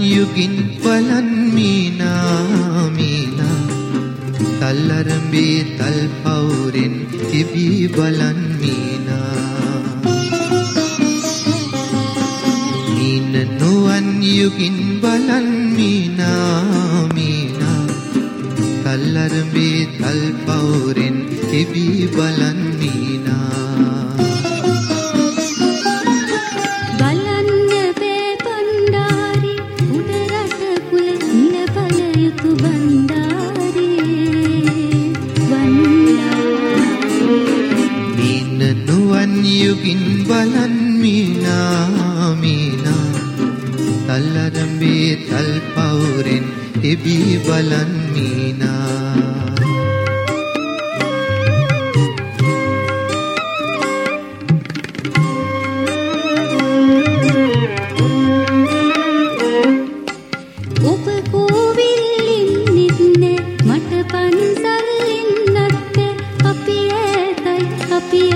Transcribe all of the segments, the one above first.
යුගින් බලන් මීනා මීනා තල්ලරඹේ තල් පවුරෙන් තිබී බලන් මීනා මීන නුවන් යුගින් බලන් මීනා මීනා තල්ලරඹේ තල් පවුරෙන් තිබී බලන් මීනා යුගින් බලන් මීනා මීනා තල්ලරඹේ තල් පවුරෙන් තිබී බලන් මීනා ඔබ කෝවිල්ලින් නිත්නේ මට පන්සල් ඉන්නත් අපි ඇතයි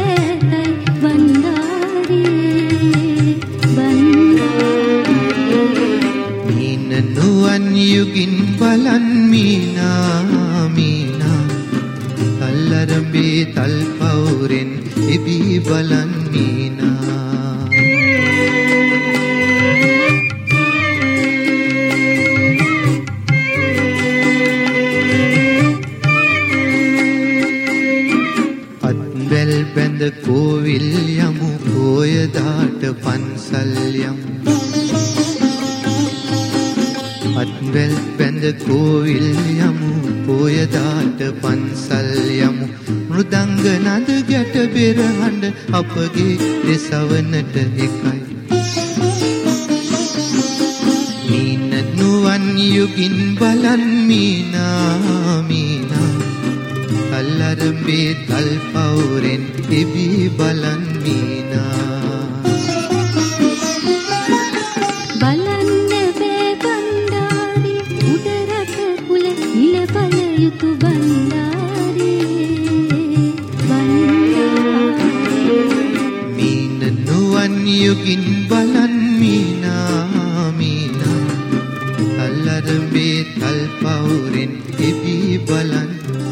යුගින් බලන් මීනා මීනා තල්ලරඹේ තල් පවුරෙන් තිබී බලන් මීනා අත්වැල් බැඳ කෝවිල් යමු පෝයදාට පන්සල් යමු අත්වැල් බැඳ කෝවිල් යමු පෝයදාට පන්සල් යමු මෘදංග නද ගැට බෙර හඬ අපගේ දෙසවනට එකයි මීන නුවන් යුගින් බලන් මීනා මීනා තල්ලරඹේ තල් පවුරෙන් තිබී බලන් මීනා යුගින් බලන් මීනා මීනා තල්ලරඹේ තල් පවුරෙන් තිබී බලන්